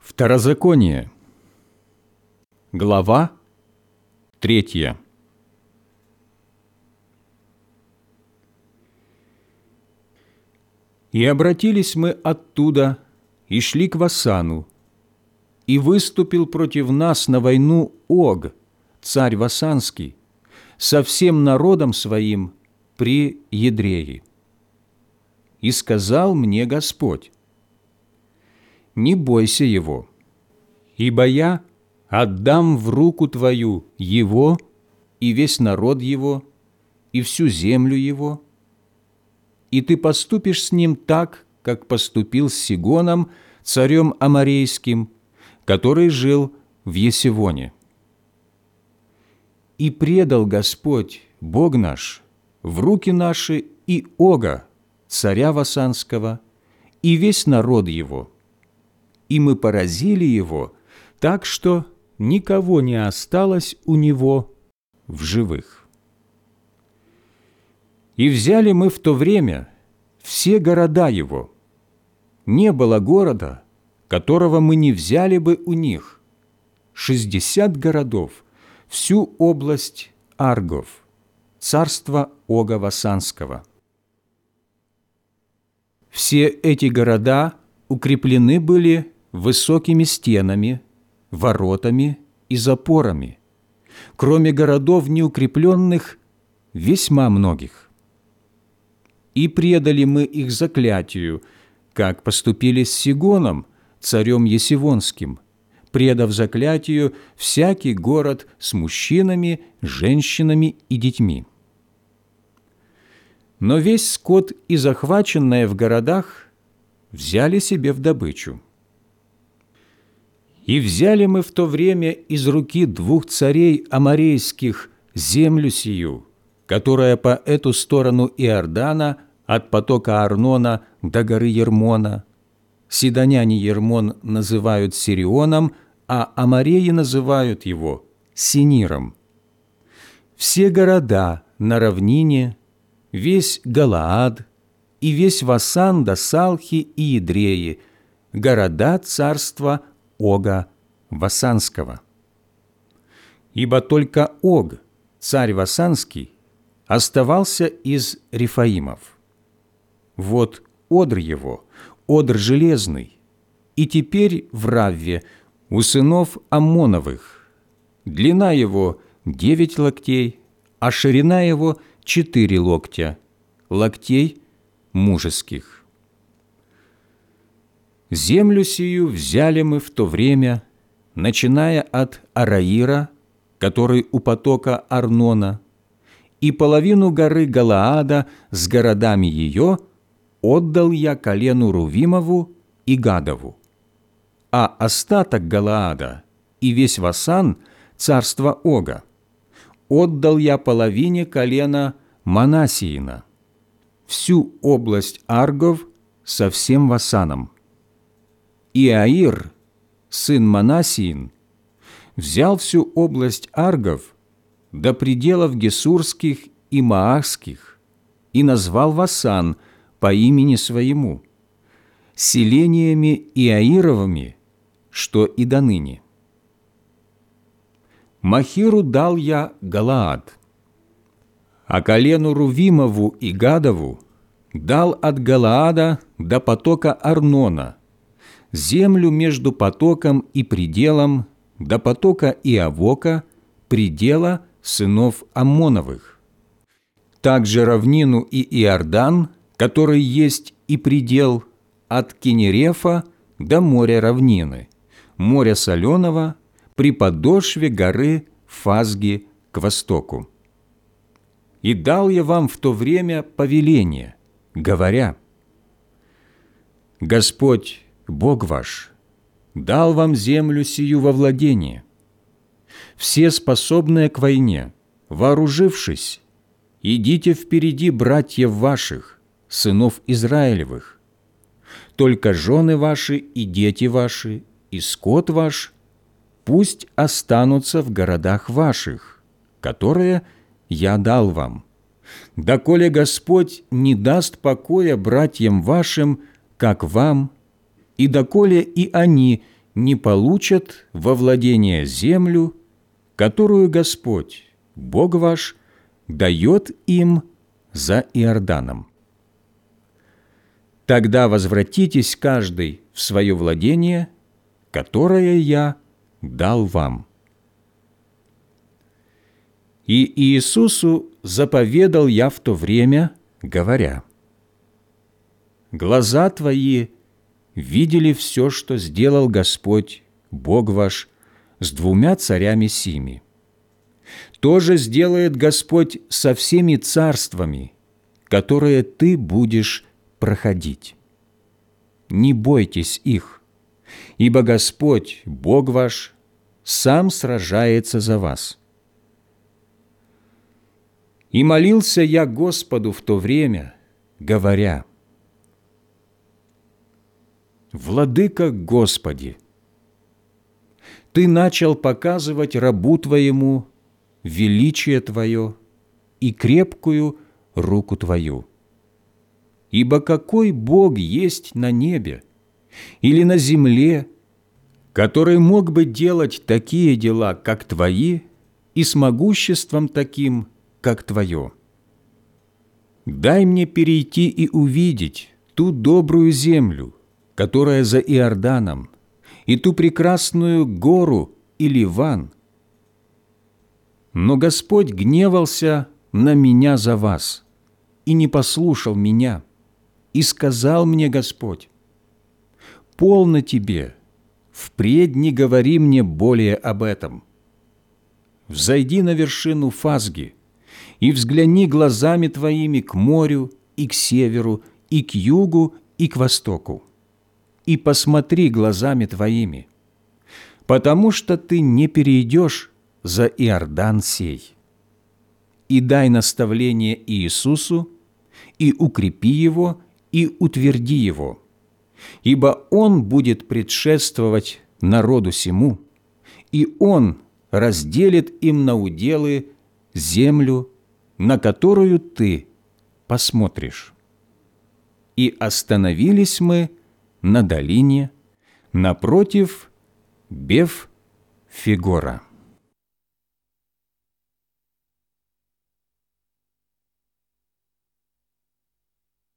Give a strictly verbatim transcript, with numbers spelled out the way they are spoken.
Второзаконие, глава третья. «И обратились мы оттуда, и шли к Васану, и выступил против нас на войну Ог, царь Васанский, со всем народом своим при Едрее. И сказал мне Господь: не бойся его, ибо я отдам в руку твою его и весь народ его и всю землю его, и ты поступишь с ним так, как поступил с Сигоном, царем Аморейским, который жил в Есивоне. И предал Господь, Бог наш, в руки наши и Ога, царя Васанского, и весь народ его. И мы поразили его, так что никого не осталось у него в живых. И взяли мы в то время все города его. Не было города, которого мы не взяли бы у них. Шестьдесят городов, всю область Аргов, царства Ога Васанского. Все эти города укреплены были высокими стенами, воротами и запорами, кроме городов неукрепленных, весьма многих. И предали мы их заклятию, как поступили с Сигоном, царем Есивонским, предав заклятию всякий город с мужчинами, женщинами и детьми. Но весь скот и захваченное в городах взяли себе в добычу. И взяли мы в то время из руки двух царей аморейских землю сию, которая по эту сторону Иордана от потока Арнона до горы Ермона. Сидоняне Ермон называют Сирионом, а амореи называют его Синиром. Все города на равнине, весь Галаад и весь Васан до Салхи и Едреи, города царства Ога Васанского. Ибо только Ог, царь Васанский, оставался из Рефаимов. Вот одр его, одр железный, и теперь в Равве у сынов Аммоновых. Длина его девять локтей, а ширина его четыре локтя, локтей мужеских. Землю сию взяли мы в то время, начиная от Араира, который у потока Арнона, и половину горы Галаада с городами ее отдал я колену Рувимову и Гадову, а остаток Галаада и весь Васан, царство Ога, отдал я половине колена Манассиина, всю область Аргов со всем Васаном. И Аир, сын Манассиин, взял всю область Аргов до пределов Гесурских и Маахских и назвал Васан по имени своему, селениями Иаировыми, что и до ныне. Махиру дал я Галаад, а колену Рувимову и Гадову дал от Галаада до потока Арнона, землю между потоком и пределом до потока Иавока, предела сынов Аммоновых. Также равнину и Иордан, который есть и предел от Кинерефа до моря равнины, моря соленого, при подошве горы Фазги к востоку. И дал я вам в то время повеление, говоря: Господь, Бог ваш, дал вам землю сию во владение. Все способные к войне, вооружившись, идите впереди братьев ваших, сынов Израилевых. Только жены ваши и дети ваши, и скот ваш пусть останутся в городах ваших, которые я дал вам, доколе Господь не даст покоя братьям вашим, как вам, и доколе и они не получат во владение землю, которую Господь, Бог ваш, дает им за Иорданом. Тогда возвратитесь каждый в свое владение, которое я дал вам». И Иисусу заповедал я в то время, говоря: «Глаза твои видели все, что сделал Господь, Бог ваш, с двумя царями сими. То же сделает Господь со всеми царствами, которые ты будешь проходить. Не бойтесь их, ибо Господь, Бог ваш, сам сражается за вас». И молился я Господу в то время, говоря: «Владыка Господи, Ты начал показывать рабу Твоему величие Твое и крепкую руку Твою. Ибо какой Бог есть на небе или на земле, который мог бы делать такие дела, как Твои, и с могуществом таким, как Твое? Дай мне перейти и увидеть ту добрую землю, которая за Иорданом, и ту прекрасную гору и Ливан». Но Господь гневался на меня за вас и не послушал меня, и сказал мне Господь: «Полно тебе, впредь не говори мне более об этом. Взойди на вершину Фазги и взгляни глазами твоими к морю и к северу, и к югу, и к востоку, и посмотри глазами твоими, потому что ты не перейдешь за Иордан сей. И дай наставление Иисусу, и укрепи его, и утверди его, ибо он будет предшествовать народу сему, и он разделит им на уделы землю, на которую ты посмотришь». И остановились мы на долине напротив Беф-Фигора.